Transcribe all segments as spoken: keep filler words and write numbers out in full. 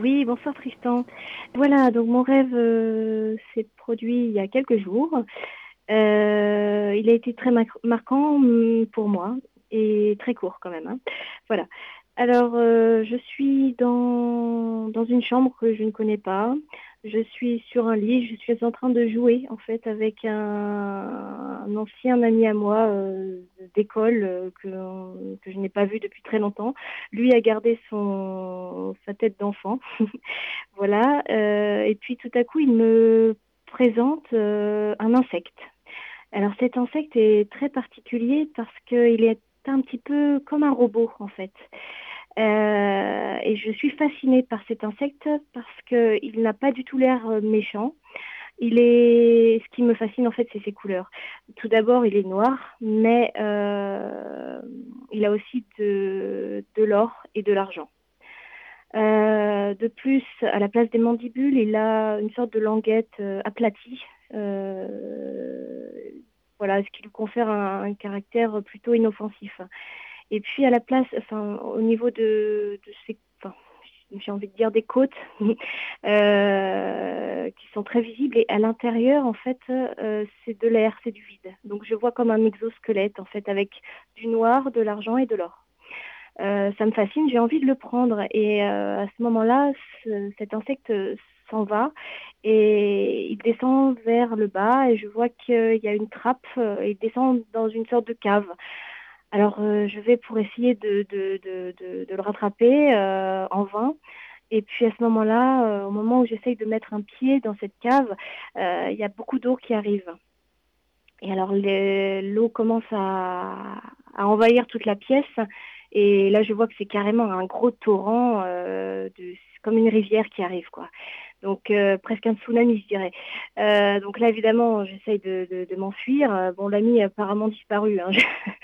Oui, bonsoir Tristan. Voilà, donc mon rêve euh, s'est produit il y a quelques jours. Euh, il a été très mar- marquant hum, pour moi et très court quand même, hein. Voilà. Alors, euh, je suis dans, dans une chambre que je ne connais pas. Je suis sur un lit. Je suis en train de jouer en fait avec un, un ancien ami à moi euh, d'école euh, que, que je n'ai pas vu depuis très longtemps. Lui a gardé son, sa tête d'enfant. Voilà. Euh, et puis tout à coup, il me présente euh, un insecte. Alors cet insecte est très particulier parce qu'il est un petit peu comme un robot en fait. Euh, et je suis fascinée par cet insecte parce qu'il n'a pas du tout l'air euh, méchant. Il est, ce qui me fascine en fait, c'est ses couleurs. Tout d'abord, il est noir, mais euh, il a aussi de, de l'or et de l'argent. Euh, de plus, à la place des mandibules, il a une sorte de languette euh, aplatie. Euh, voilà, ce qui lui confère un, un caractère plutôt inoffensif. Et puis à la place, enfin, au niveau de, de ses, enfin, j'ai envie de dire des côtes, euh, qui sont très visibles. Et à l'intérieur, en fait, euh, c'est de l'air, c'est du vide. Donc je vois comme un exosquelette, en fait, avec du noir, de l'argent et de l'or. Euh, ça me fascine, j'ai envie de le prendre. Et euh, à ce moment-là, ce- cet insecte s'en va et il descend vers le bas et je vois qu'il y a une trappe euh, et il descend dans une sorte de cave. Alors euh, je vais pour essayer de, de, de, de, de le rattraper euh, en vain. Et puis à ce moment-là, euh, au moment où j'essaye de mettre un pied dans cette cave, euh, il y a beaucoup d'eau qui arrive. Et alors les- l'eau commence à, à envahir toute la pièce. Et là, je vois que c'est carrément un gros torrent, euh, de, c'est comme une rivière qui arrive, quoi. Donc euh, presque un tsunami, je dirais. Euh, donc là, évidemment, j'essaye de, de, de m'enfuir. Euh, Bon, l'ami a apparemment disparu, hein.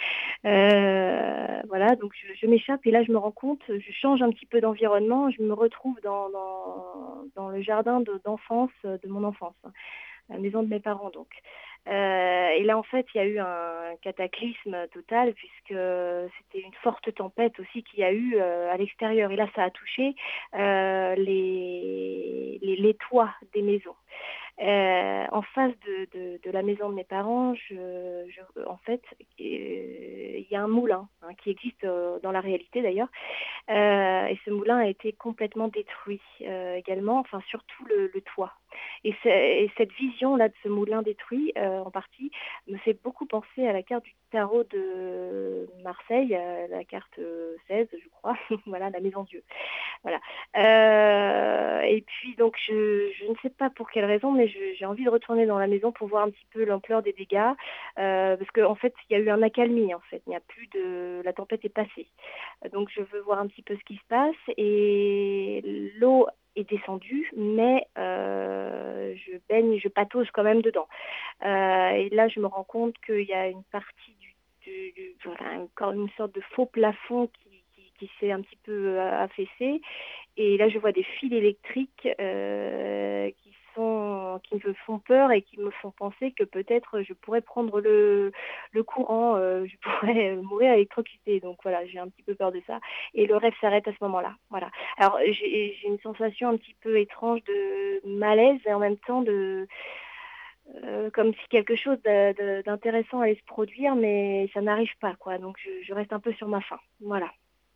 Euh, voilà, donc je, je m'échappe et là, je me rends compte, je change un petit peu d'environnement. Je me retrouve dans, dans, dans le jardin de- d'enfance de mon enfance, hein, la maison de mes parents, donc. Euh, et là, en fait, il y a eu un cataclysme total puisque c'était une forte tempête aussi qu'il y a eu euh, à l'extérieur. Et là, ça a touché euh, les, les, les toits des maisons. Euh, en face de, de, de la maison de mes parents, je, je- en fait, euh, il y a un moulin, hein, qui existe euh, dans la réalité d'ailleurs. Euh, et ce moulin a été complètement détruit euh, également, enfin surtout le, le toit. Et, et cette vision-là de ce moulin détruit euh, en partie me fait beaucoup penser à la carte du tarot de Marseille, euh, la carte seize, je crois, voilà, la maison Dieu. Voilà. Euh, et puis donc je, je ne sais pas pour quelle raison, mais je- j'ai envie de retourner dans la maison pour voir un petit peu l'ampleur des dégâts, euh, parce qu'en fait il y a eu un accalmie en fait, il n'y a plus de, la tempête est passée. Donc je veux voir un petit peu ce qui se passe et l'eau est descendue, mais euh, je baigne, je patauge quand même dedans. Euh, et là je me rends compte qu'il y a une partie du, du, du- voilà, encore une sorte de faux plafond qui, qui, qui s'est un petit peu euh, affaissé. Et là, je vois des fils électriques euh, qui sont, qui me font peur et qui me font penser que peut-être je pourrais prendre le, le courant, euh, je pourrais mourir électrocuté. Donc voilà, j'ai un petit peu peur de ça. Et le rêve s'arrête à ce moment-là. Voilà. Alors j'ai j'ai une sensation un petit peu étrange de malaise et en même temps de euh, comme si quelque chose de- de- d'intéressant allait se produire, mais ça n'arrive pas, quoi. Donc je, je reste un peu sur ma faim. Voilà.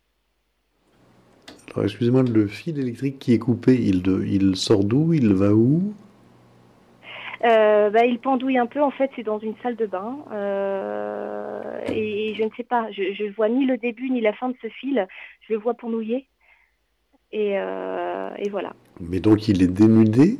Alors, excusez-moi, le fil électrique qui est coupé, il, de, il sort d'où? Il va où? Euh, bah, il pendouille un peu, en fait, c'est dans une salle de bain. Euh, et, et je ne sais pas, je ne vois ni le début ni la fin de ce fil. Je le vois pendouiller. Et, euh, et voilà. Mais donc il est dénudé?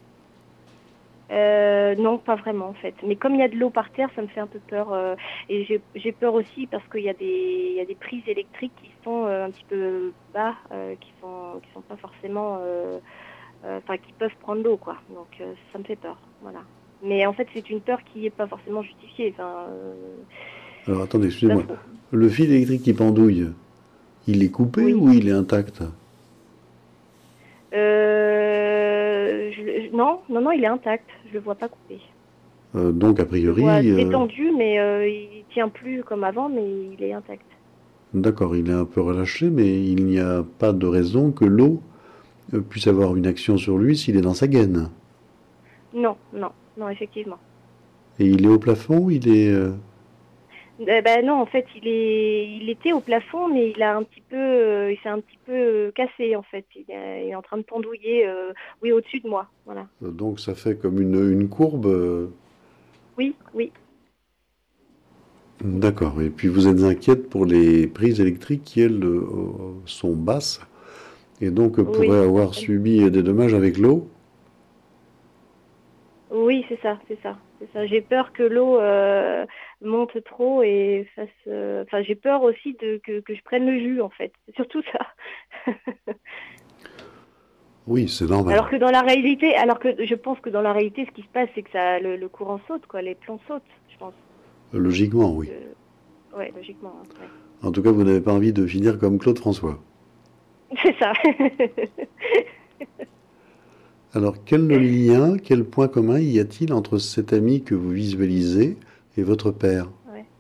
Euh, non, pas vraiment, en fait. Mais comme il y a de l'eau par terre, ça me fait un peu peur. Euh, et j'ai j'ai peur aussi parce qu'il y a des, il y a des prises électriques qui sont euh, un petit peu bas, euh, qui sont, qui sont pas forcément, euh, euh, enfin, qui peuvent prendre l'eau, quoi. Donc, euh, ça me fait peur. Voilà. Mais en fait, c'est une peur qui n'est pas forcément justifiée. Enfin, euh, Alors attendez, c'est pas excusez-moi. faux. Le fil électrique qui pendouille, il est coupé Oui. ou il est intact? Euh, je- je- non, non, non, il est intact. Je le vois pas coupé. Euh, donc a Je le vois priori, euh, détendu, mais euh, il tient plus comme avant, mais il est intact. d'accord, il est un peu relâché, mais il n'y a pas de raison que l'eau euh, puisse avoir une action sur lui s'il est dans sa gaine. Non, non, non, effectivement. Et il est au plafond, il est... euh, Euh, bah non, en fait, il est, il était au plafond, mais il a un petit peu, euh, il s'est un petit peu euh, cassé en fait. Il, est il est en train de pendouiller, euh, oui, au-dessus de moi, voilà. donc ça fait comme une, une courbe. euh, Oui, oui, D'accord. Et puis vous êtes inquiète pour les prises électriques qui, elles, euh, sont basses et donc euh, oui, pourraient tout à avoir fait. subi des dommages avec l'eau. Oui, c'est ça, c'est ça, c'est ça. J'ai peur que l'eau euh, monte trop et fasse. euh, Enfin, j'ai peur aussi de que, que je prenne le jus en fait. C'est surtout ça. Oui, c'est normal. Alors que dans la réalité, alors que je pense que dans la réalité, ce qui se passe, c'est que ça, le, le courant saute, quoi, les plombs sautent, je pense. Logiquement, Donc, oui. euh, ouais, logiquement, hein, ouais. En tout cas, vous n'avez pas envie de finir comme Claude François. C'est ça. Alors, quel lien, quel point commun y a-t-il entre cet ami que vous visualisez et votre père? Ouais.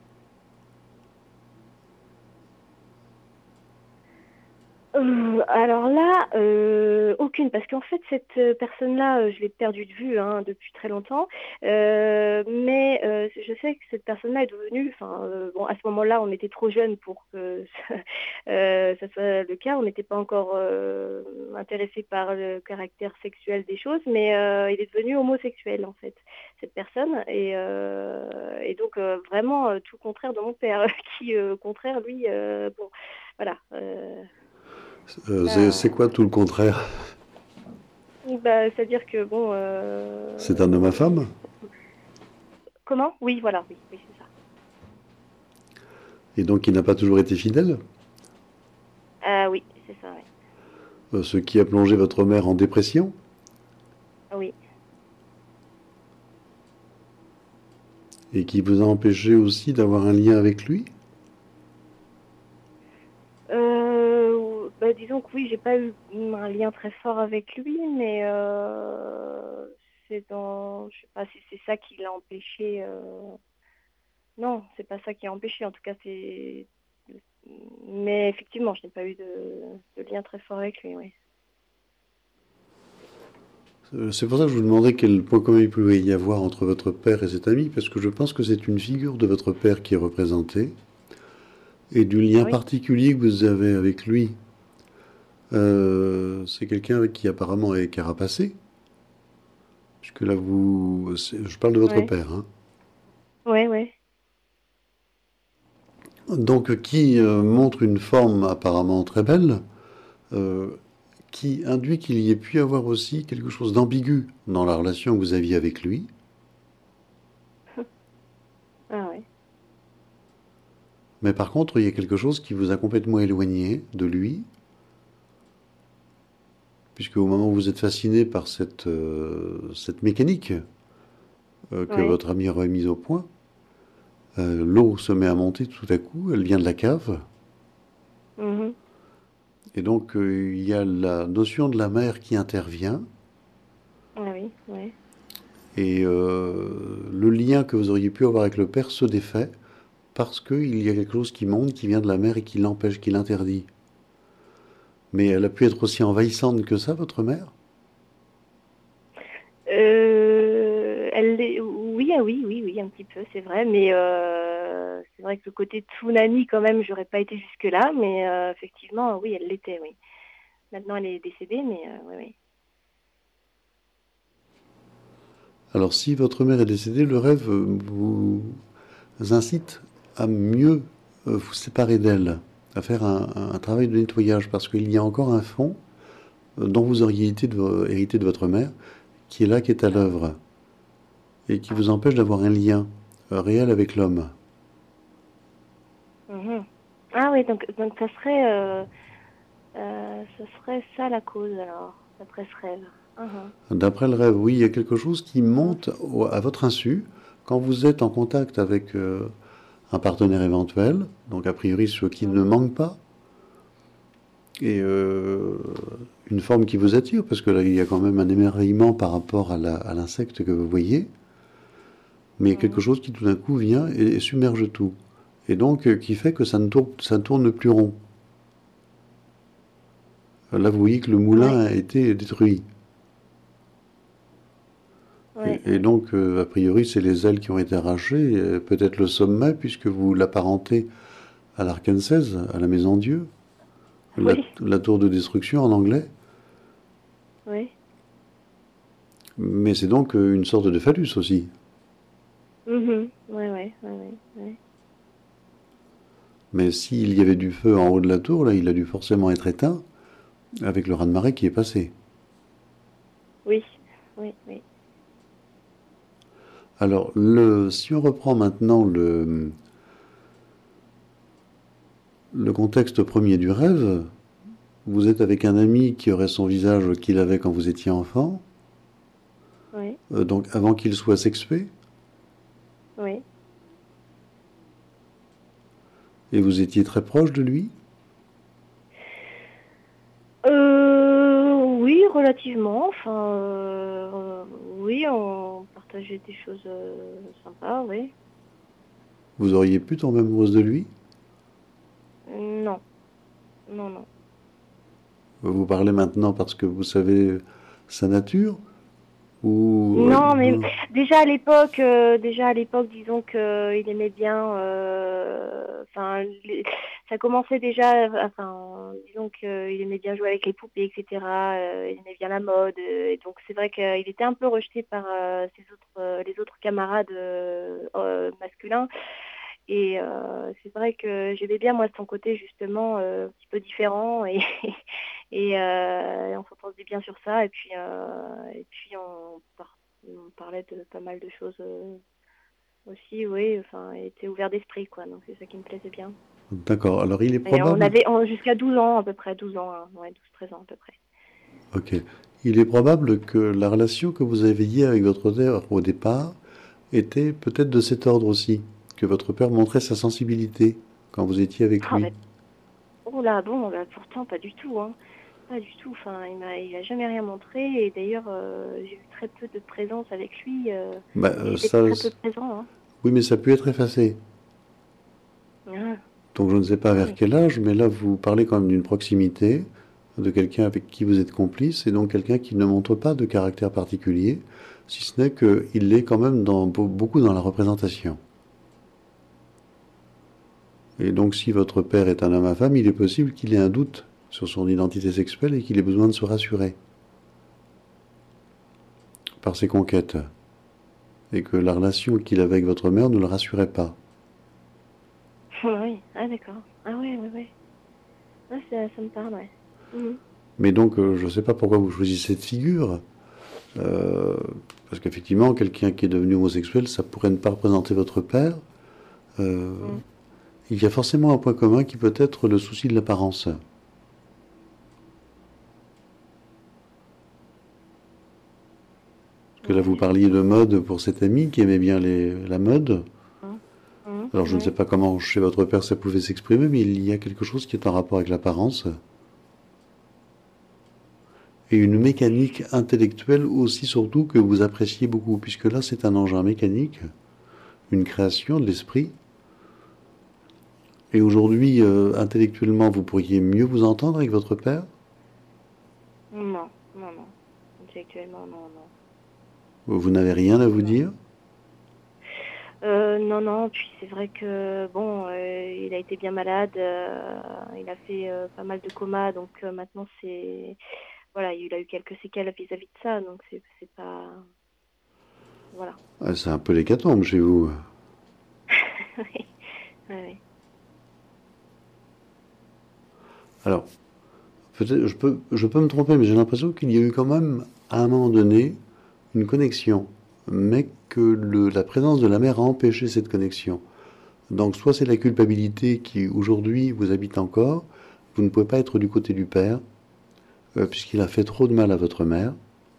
Euh, alors là, euh, aucune, parce qu'en fait, cette euh, personne-là, euh, je l'ai perdue de vue hein, depuis très longtemps. Euh, mais euh, je sais que cette personne-là est devenue, enfin, euh, bon, à ce moment-là, on était trop jeunes pour que ça, euh, ça soit le cas. On n'était pas encore euh, intéressé par le caractère sexuel des choses, mais euh, il est devenu homosexuel, en fait, cette personne. Et, euh, et donc, euh, vraiment, euh, tout le contraire de mon père, qui, euh, au contraire, lui, euh, bon, voilà. Euh, Euh, c'est c'est ça- quoi tout le contraire? Bah, c'est-à-dire que bon, C'est un homme à euh... femme? comment? Oui, voilà, oui, oui, c'est ça. Et donc il n'a pas toujours été fidèle? Ah oui, c'est ça, oui. Euh, ce qui a plongé votre mère en dépression? Oui. Et qui vous a empêché aussi d'avoir un lien avec lui? Euh, bah, disons que oui, j'ai pas eu un lien très fort avec lui, mais euh, c'est dans, je sais pas si c'est ça qui l'a empêché. euh, Non, c'est pas ça qui a empêché. En tout cas, c'est. Mais effectivement, je n'ai pas eu de... de lien très fort avec lui, oui. Euh, C'est pour ça que je vous demandais quel point commun il pouvait y avoir entre votre père et cet ami, parce que je pense que c'est une figure de votre père qui est représentée, et du lien Oui. particulier que vous avez avec lui. Euh, c'est quelqu'un avec qui apparemment est carapacé, puisque là vous... c'est- Je parle de votre Ouais. père, hein. Ouais, ouais. Donc qui euh, montre une forme apparemment très belle, euh, qui induit qu'il y ait pu avoir aussi quelque chose d'ambigu dans la relation que vous aviez avec lui. Ah ouais. Mais par contre, il y a quelque chose qui vous a complètement éloigné de lui, puisque au moment où vous êtes fasciné par cette, euh, cette mécanique euh, que Ouais. votre ami a remise au point, euh, l'eau se met à monter tout à coup, elle vient de la cave, Mhm. et donc euh, il y a la notion de la mer qui intervient, Ah oui, ouais. et euh, le lien que vous auriez pu avoir avec le père se défait, parce qu'il y a quelque chose qui monte, qui vient de la mer et qui l'empêche, qui l'interdit. Mais elle a pu être aussi envahissante que ça, votre mère? Euh, elle est, oui, ah oui, oui, oui, un petit peu, c'est vrai, mais euh, c'est vrai que le côté tsunami, quand même, j'aurais pas été jusque-là, mais euh, effectivement, oui, elle l'était, oui. Maintenant, elle est décédée, mais euh, oui, oui. Alors si votre mère est décédée, le rêve euh, vous incite à mieux euh, vous séparer d'elle, à faire un, un travail de nettoyage, parce qu'il y a encore un fond euh, dont vous auriez hérité de, vo- hérité de votre mère, qui est là, qui est à Ah, l'œuvre, et qui ah, vous empêche d'avoir un lien euh, réel avec l'homme. mhm. Ah oui, donc, donc ça serait, euh, euh, ça serait ça la cause, alors, d'après ce rêve. Mhm. D'après le rêve, oui, il y a quelque chose qui Mhm. monte au- à votre insu quand vous êtes en contact avec euh, un partenaire éventuel, donc a priori ce qui ne Mhm. manque pas, et euh, une forme qui vous attire, parce que là il y a quand même un émerveillement par rapport à la- à l'insecte que vous voyez, mais il y a quelque Mhm. chose qui tout d'un coup vient et, et submerge tout. Et donc euh, qui fait que ça ne tourne, ça ne tourne plus rond. Là, vous voyez que le moulin Ouais, a été détruit. ouais, Et, et donc, euh, a priori, c'est les ailes qui ont été arrachées, et peut-être le sommet, puisque vous l'apparentez à l'Arkansas, à la Maison Dieu, la, oui, la tour de destruction en anglais. oui. Mais c'est donc euh, une sorte de phallus aussi. Mhm. Ouais, ouais, ouais, ouais, ouais. Mais s'il y avait du feu en haut de la tour, là, il a dû forcément être éteint avec le raz-de-marée qui est passé. Oui, oui, oui. Alors, le, si on reprend maintenant le, le contexte premier du rêve, vous êtes avec un ami qui aurait son visage qu'il avait quand vous étiez enfant, Oui, euh, donc avant qu'il soit sexué, oui. et vous étiez très proche de lui. Euh, oui, relativement. Enfin, euh, oui, on partageait des choses euh, sympas, oui. Vous auriez pu tomber amoureuse de lui. Non, non, non. Vous parlez maintenant parce que vous savez sa nature, ou... Non, mais non. déjà à l'époque, euh, déjà à l'époque, disons que il aimait bien. euh, Enfin, les- ça commençait déjà. Enfin, disons qu'il aimait bien jouer avec les poupées, et cetera. euh, il aimait bien la mode, euh, et donc c'est vrai qu'il était un peu rejeté par euh, ses autres, euh, les autres camarades euh, euh, masculins. Et euh, c'est vrai que j'aimais bien moi son côté justement euh, un petit peu différent et et, euh, et on s'entendait bien sur ça. Et puis euh, et puis on par- on parlait de pas mal de choses euh, aussi, oui, enfin, il était ouvert d'esprit, quoi, donc c'est ça qui me plaisait bien. D'accord. Alors il est Et on probable, avait on- jusqu'à douze ans, à peu près, douze ans, hein, ouais, douze treize ans, à peu près. ok, il est probable que la relation que vous aviez avec votre père au départ était peut-être de cet ordre aussi, que votre père montrait sa sensibilité quand vous étiez avec Ah, lui. bah, oh là, bon, bah, pourtant, pas du tout, hein, pas du tout, enfin, il m'a, il a jamais rien montré, et d'ailleurs, euh, j'ai eu très peu de présence avec lui, euh, Bah, il euh, était ça, très peu présent, hein. oui, mais ça peut être effacé. Ah, Donc je ne sais pas ah vers oui. quel âge, mais là vous parlez quand même d'une proximité, de quelqu'un avec qui vous êtes complice, et donc quelqu'un qui ne montre pas de caractère particulier, si ce n'est qu'il l'est quand même dans, beaucoup dans la représentation. Et donc si votre père est un homme à femme, il est possible qu'il ait un doute sur son identité sexuelle et qu'il ait besoin de se rassurer par ses conquêtes, et que la relation qu'il avait avec votre mère ne le rassurait pas. Oui, ah d'accord. Ah oui, oui, oui. Ah, ça, ça me parle, ouais. Mhm. Mais donc euh, je ne sais pas pourquoi vous choisissez cette figure. Euh, Parce qu'effectivement, quelqu'un qui est devenu homosexuel, ça pourrait ne pas représenter votre père. Euh, Mhm. il y a forcément un point commun qui peut être le souci de l'apparence. Parce que là, vous Ouais. parliez de mode pour cet ami qui aimait bien les, la mode. Mhm. Mhm. Alors, je ne sais Ouais. pas comment chez votre père ça pouvait s'exprimer, mais il y a quelque chose qui est en rapport avec l'apparence. Et une mécanique intellectuelle aussi, surtout, que vous appréciez beaucoup, puisque là, c'est un engin mécanique, une création de l'esprit. Et aujourd'hui, euh, intellectuellement, vous pourriez mieux vous entendre avec votre père. Non, non, non. Intellectuellement, non, non. Vous n'avez rien à vous Non. dire. Euh, non, non, puis c'est vrai que bon, euh, il a été bien malade, euh, il a fait euh, pas mal de comas, donc euh, maintenant c'est voilà, il a eu quelques séquelles vis-à-vis de ça, donc c'est c'est pas voilà. Ah, c'est un peu l'hécatombe chez vous. Oui, oui, oui. Alors, peut-être, je peux, je peux me tromper, mais j'ai l'impression qu'il y a eu quand même, à un moment donné, une connexion, mais que le- la présence de la mère a empêché cette connexion. Donc, soit c'est la culpabilité qui, aujourd'hui, vous habite encore, vous ne pouvez pas être du côté du père, euh, puisqu'il a fait trop de mal à votre mère,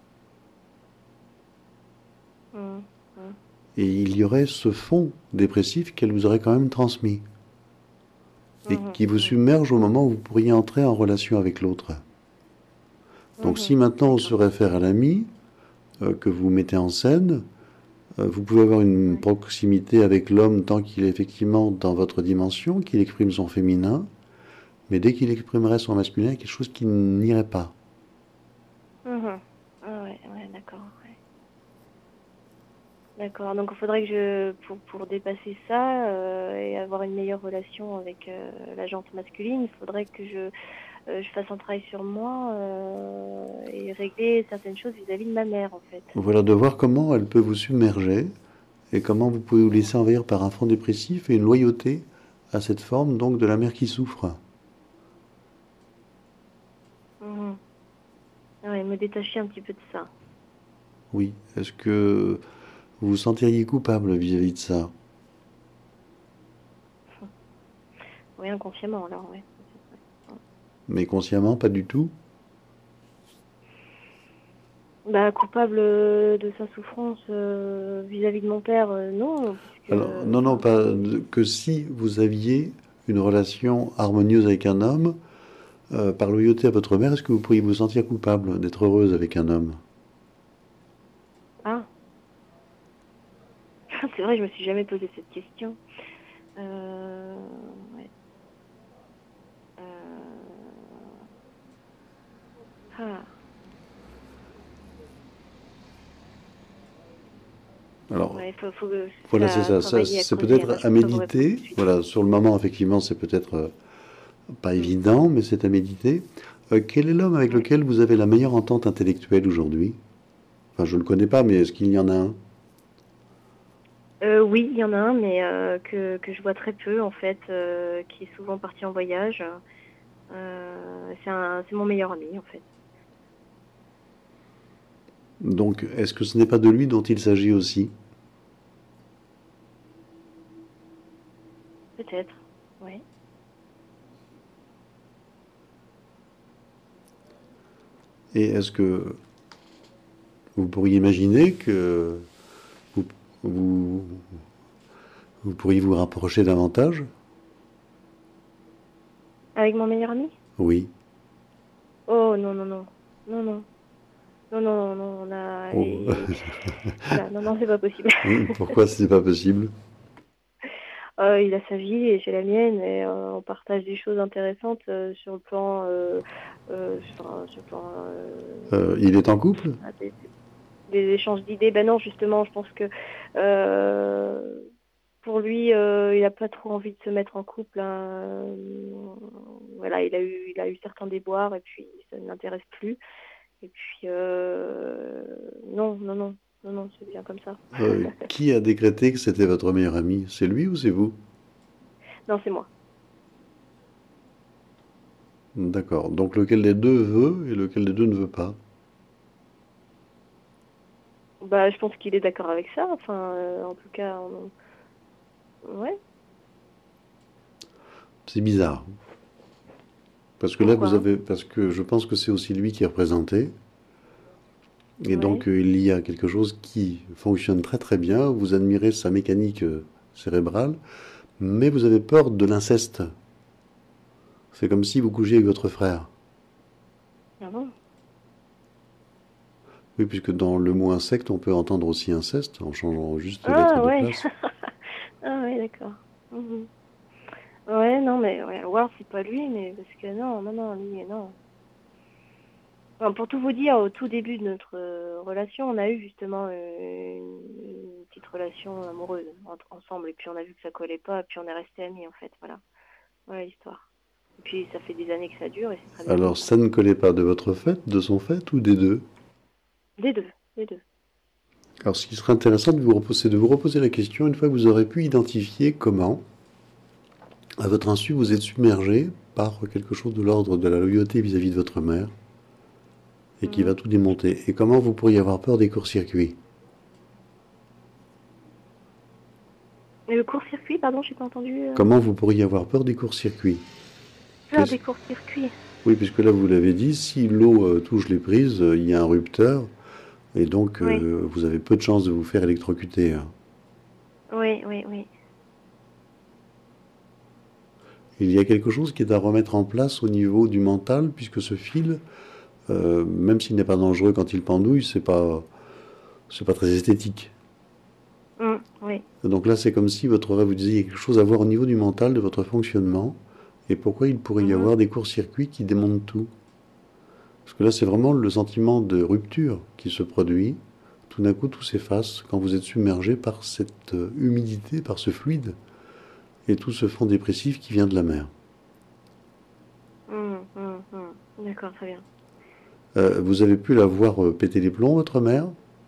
Mm, mm, et il y aurait ce fond dépressif qu'elle vous aurait quand même transmis, et mhm, qui vous mhm, submerge au moment où vous pourriez entrer en relation avec l'autre. Donc, si mhm. maintenant on se D'accord. réfère à l'ami, euh, que vous mettez en scène, euh, vous pouvez avoir une Ouais. proximité avec l'homme tant qu'il est effectivement dans votre dimension, qu'il exprime son féminin, Mais dès qu'il exprimerait son masculin, il y a quelque chose qui n'irait pas. Mhm. Ah ouais, ouais, d'accord. Ouais. D'accord. Donc il faudrait que je, pour, pour dépasser ça euh, et avoir une meilleure relation avec euh, la jante masculine, il faudrait que je, euh, je fasse un travail sur moi euh, et régler certaines choses vis-à-vis de ma mère, en fait. Voilà, de voir comment elle peut vous submerger et comment vous pouvez vous laisser envahir par un front dépressif et une loyauté à cette forme donc de la mère qui souffre. Mhm. Ouais, me détacher un petit peu de ça. Oui. Est-ce que vous vous sentiriez coupable vis-à-vis de ça? Oui, inconsciemment, alors, ouais. Mais consciemment, pas du tout? Bah, coupable euh, de sa souffrance euh, vis-à-vis de mon père, euh, non, puisque, Alors, non, non, enfin, pas que si vous aviez une relation harmonieuse avec un homme, euh, par loyauté à votre mère, est-ce que vous pourriez vous sentir coupable d'être heureuse avec un homme? ah, c'est vrai, je me suis jamais posé cette question. Euh, ouais. Euh, ah, Alors, ouais, faut, faut que voilà, c'est ça à ça. Ça, travailler, à c'est creuser. Là, peut-être je à peux pas vous répondre tout de méditer. suite. Voilà, sur le moment, effectivement, c'est peut-être euh, pas Mm, évident, mais c'est à méditer. Euh, quel est l'homme avec ouais. lequel vous avez la meilleure entente intellectuelle aujourd'hui? Enfin, je ne le connais pas, mais est-ce qu'il y en a un? Euh, oui, il y en a un, mais euh, que, que je vois très peu, en fait, euh, qui est souvent parti en voyage. Euh, c'est un, c'est mon meilleur ami, en fait. Donc, est-ce que ce n'est pas de lui dont il s'agit aussi? Peut-être, ouais. Et est-ce que vous pourriez imaginer que vous, vous, vous pourriez vous rapprocher davantage? Avec mon meilleur ami? Oui. Oh, non, non, non. Non, non. Non, non, non, on a... Oh. et- Voilà, non, non, c'est pas possible. Pourquoi ce n'est pas possible? Euh, il a sa vie et j'ai la mienne et euh, on partage des choses intéressantes euh, sur le plan, euh, euh, sur, sur le plan euh, Euh, il est en couple? ah, des, des échanges d'idées. Ben non, justement, je pense que euh, pour lui, euh, il a pas trop envie de se mettre en couple, hein. Voilà, il a eu, il a eu certains déboires et puis ça ne l'intéresse plus. Et puis euh, non, non, non, non, non, c'est bien comme ça. Euh, qui a décrété que c'était votre meilleur ami? C'est lui ou c'est vous? Non, c'est moi. D'accord. Donc lequel des deux veut et lequel des deux ne veut pas? Bah, je pense qu'il est d'accord avec ça. Enfin, euh, en tout cas, on- ouais. C'est bizarre. Parce que là, vous Pourquoi? avez, parce que je pense que c'est aussi lui qui est représenté. Et Ouais. donc, euh, il y a quelque chose qui fonctionne très très bien. Vous admirez sa mécanique euh, cérébrale, mais vous avez peur de l'inceste. C'est comme si vous couchiez avec votre frère. Ah bon? Oui, puisque dans le mot insecte, on peut entendre aussi inceste en changeant juste les lettres Ah de ouais. place. Ah ouais, d'accord. Mhm. Ouais, non, mais ouais, voir c'est pas lui, mais parce que non, non, non, lui, non. Enfin, pour tout vous dire, au tout début de notre euh, relation, on a eu justement euh, une, une petite relation amoureuse entre, ensemble, et puis on a vu que ça collait pas, et puis on est restés amis en fait, voilà. Voilà l'histoire. Et puis ça fait des années que ça dure, et c'est très bien comme Alors, ça. ça ne collait pas de votre fait, de son fait ou des deux? Des deux, des deux. Alors, ce qui serait intéressant, de vous reposer, c'est de vous reposer la question une fois que vous aurez pu identifier comment, à votre insu, vous êtes submergé par quelque chose de l'ordre de la loyauté vis-à-vis de votre mère et qui va Mhm. tout démonter. Et comment vous pourriez avoir peur des courts-circuits? Mais le court-circuit, pardon, j'ai pas entendu. euh, Comment vous pourriez avoir peur des courts-circuits? Peur Qu'est-ce- des court-circuits. Oui, puisque là, vous l'avez dit, si l'eau euh, touche les prises, euh, il y a un rupteur et donc Oui, euh, vous avez peu de chances de vous faire électrocuter, hein. oui, oui, oui. Il y a quelque chose qui est à remettre en place au niveau du mental, puisque ce fil, euh, même s'il n'est pas dangereux quand il pendouille, c'est pas, c'est pas très esthétique. Mm, oui. Donc là, c'est comme si votre rêve vous disait il y a quelque chose à voir au niveau du mental, de votre fonctionnement, Et pourquoi il pourrait y Mhm. avoir des courts-circuits qui démontent tout? Parce que là, c'est vraiment le sentiment de rupture qui se produit. Tout d'un coup, tout s'efface quand vous êtes submergé par cette euh, humidité, par ce fluide, et tout ce fond dépressif qui vient de la mer. Mhm. Mhm. Mhm. D'accord, très bien. Euh, vous avez pu la voir euh, péter les plombs, votre mère?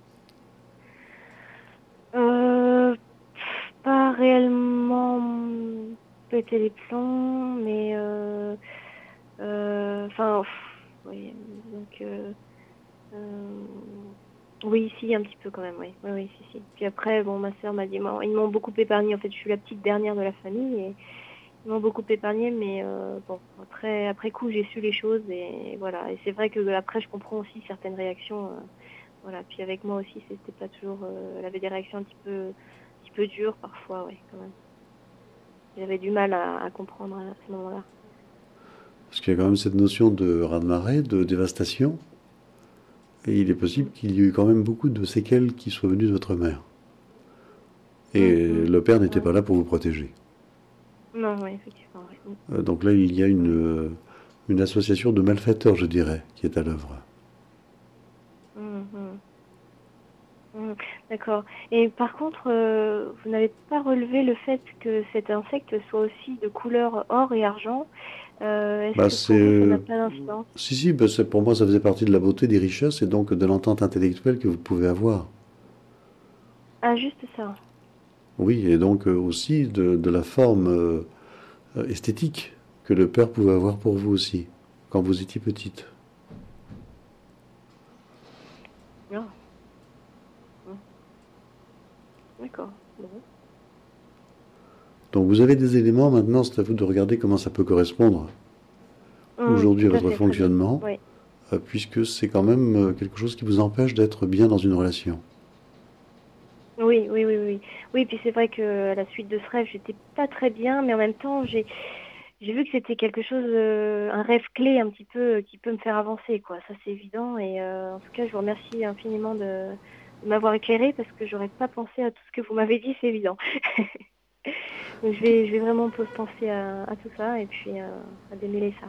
Euh, Pas réellement mm, péter les plombs, mais euh, euh, enfin, pff, oui, donc euh, euh, oui, si, un petit peu quand même, oui, oui, oui, si, si. Puis après, bon, ma sœur m'a dit, bon, ils m'ont beaucoup épargné. En fait, je suis la petite dernière de la famille et ils m'ont beaucoup épargné, mais euh, bon, après, après coup, j'ai su les choses et voilà. Et c'est vrai que après, je comprends aussi certaines réactions, euh, voilà. Puis avec moi aussi, c'était pas toujours, euh, elle avait des réactions un petit peu, un petit peu dures parfois, ouais, quand même. J'avais du mal à, à comprendre à ce moment-là. Parce qu'il y a quand même cette notion de raz-de-marée, de dévastation, et il est possible Mm. qu'il y ait eu quand même beaucoup de séquelles qui soient venues de votre mère. Mm, Et mm. le père n'était Ouais. pas là pour vous protéger. Non, oui, effectivement, ouais. Mm. Euh, donc là, il y a une, euh, une association de malfaiteurs, je dirais, qui est à l'œuvre. Mm, mm. Mm. D'accord. Et par contre, euh, vous n'avez pas relevé le fait que cet insecte soit aussi de couleur or et argent. Euh, est-ce Bah, que c'est, pour vous, ça n'a euh, pas d'incidence? si, si, bah, c'est- pour moi, ça faisait partie de la beauté des richesses et donc de l'entente intellectuelle que vous pouvez avoir. Ah, juste ça. Oui, et donc euh, aussi de, de la forme euh, euh, esthétique que le père pouvait avoir pour vous aussi, quand vous étiez petite. Ah, mm. D'accord. Bon. Donc vous avez des éléments, maintenant c'est à vous de regarder comment ça peut correspondre Mm, aujourd'hui à tout à votre fait, très bien. fonctionnement, Oui. euh, puisque c'est quand même euh, quelque chose qui vous empêche d'être bien dans une relation. Oui, oui, oui, oui. Oui, puis c'est vrai que à la suite de ce rêve, j'étais pas très bien, mais en même temps, j'ai j'ai vu que c'était quelque chose, euh, un rêve clé un petit peu euh, qui peut me faire avancer, quoi. Ça, c'est évident. Et euh, en tout cas, je vous remercie infiniment de, de m'avoir éclairé parce que j'aurais pas pensé à tout ce que vous m'avez dit, c'est évident. Donc, je vais, je vais vraiment pe- penser à, à tout ça et puis euh, à démêler ça.